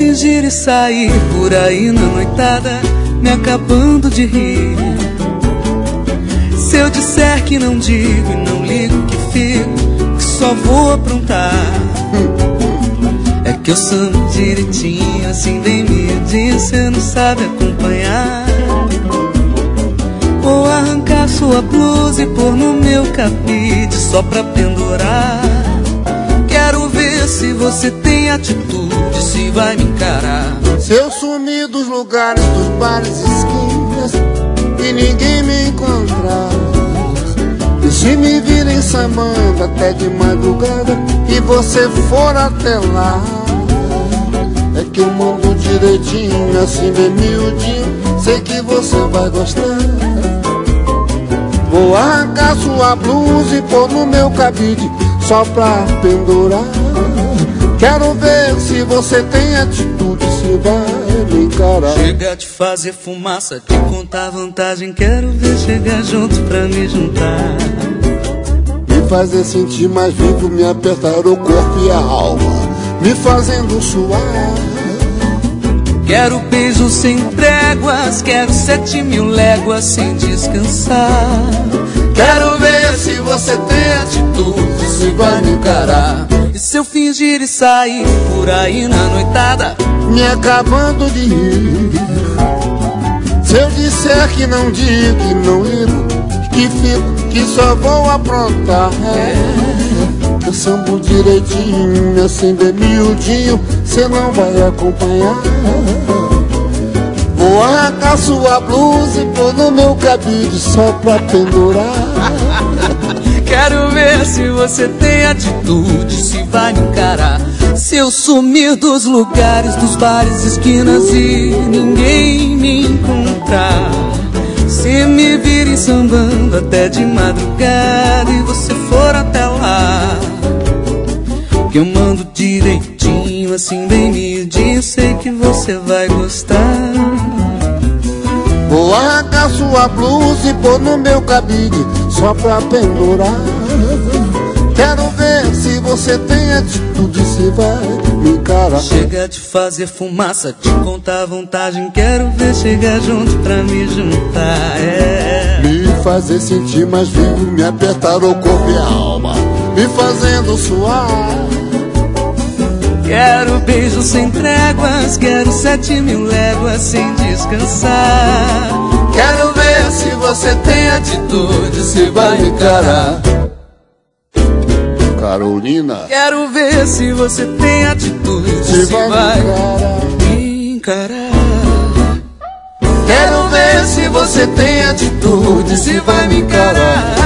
fingir e sair por aí na noitada, me acabando de rir. Se eu disser que não digo e não ligo que fico, que só vou aprontar, é que eu sambo direitinho, assim bem miudinho, cê não sabe acompanhar. Vou arrancar sua blusa e pôr no meu cabide só pra pendurar. Quero ver se você tem atitude, se vai me encarar. Se eu sumir dos lugares, dos bares e esquinas e ninguém me encontrar, e se me virem sambando até de madrugada e você for até lá, é que eu mando direitinho, assim bem miudinho, sei que você vai gostar. Vou arrancar sua blusa e pôr no meu cabide só pra pendurar. Quero ver se você tem atitude, se vai me encarar. Chega de fazer fumaça, de contar vantagem, quero ver chegar junto pra me juntar. Me fazer sentir mais vivo, me apertar o corpo e a alma, me fazendo suar. Quero beijos sem tréguas, quero 7.000 léguas sem descansar. Quero ver se você tem atitude, se vai me encarar. E se eu fingir e sair por aí na noitada, me acabando de rir. Se eu disser que não digo e não ligo, que fico, que só vou aprontar, eu sambo direitinho, assim bem miudinho, cê não vai acompanhar. Vou arrancar sua blusa e pôr no meu cabide só pra pendurar. Quero ver se você tem atitude, se vai me encarar. Se eu sumir dos lugares, dos bares, esquinas e ninguém me encontrar, se me virem sambando até de madrugada e você for até lá, que eu mando direitinho, assim bem miudinho, sei que você vai gostar. Vou arrancar sua blusa e pôr no meu cabide só pra pendurar. Quero ver se você tem atitude, se vai me encarar. Chega de fazer fumaça, de contar vantagem, quero ver chegar junto pra me juntar. Me fazer sentir mais vivo, me apertar o corpo e a alma, me fazendo suar. Quero beijos sem tréguas, quero 7.000 léguas sem descansar. Quero ver se você tem atitude, se vai me encarar. Carolina, quero ver se você tem atitude, se vai me encarar. Quero ver se você tem atitude, se vai me encarar.